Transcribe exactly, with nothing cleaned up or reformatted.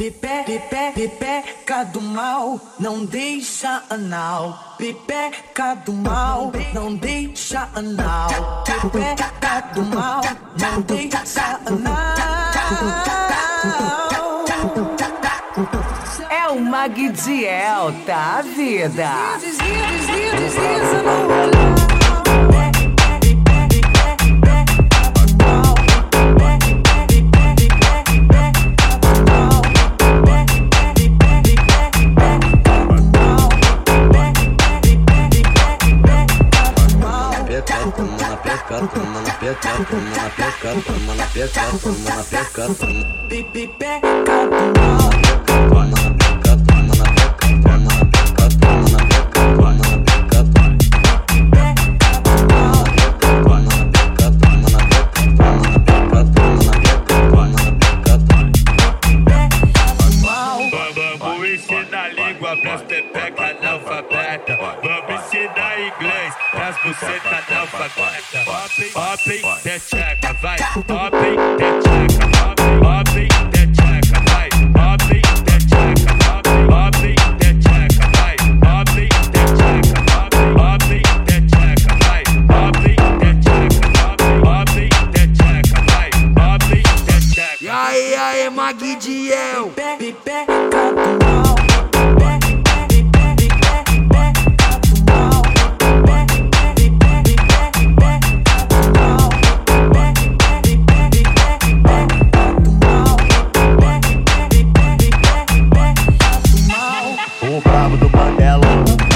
Pipe, pipeca do mal, não deixa anal. Pipeca do mal, não deixa anal. Pipeca do mal, não deixa anal. É o Magdiel, tá, vida? Desliza, desliza, desliza no olhar. Toma na peca, toma na peca, toma na peca, toma na peca, toma na peca, toma. Pipeca do mal. Toma na peca, toma na peca, toma na peca, toma na peca, toma na peca, toma. Toma na peca, toma na peca, toma na peca, toma na peca, toma na peca, toma. Vamos ensinar a língua pras pepeca analfabeta. Vamos ensinar inglês pras bucetas analfabeta. Open, pecheca, vai. Open, pecheca, open, pecheca, vai. Open, pecheca, open, pecheca, vai. Open, pecheca, open, pecheca, vai. Open, pecheca, open, pecheca, vai. Open, pecheca. E aí, aí, Magdiel? Pipeca do mal. O brabo do Mandela.